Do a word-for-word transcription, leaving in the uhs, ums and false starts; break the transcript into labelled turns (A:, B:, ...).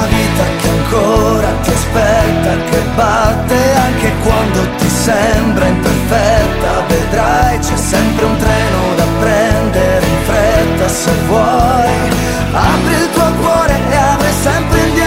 A: vita che ancora ti aspetta, che batte anche quando ti sembra imperfetta. Vedrai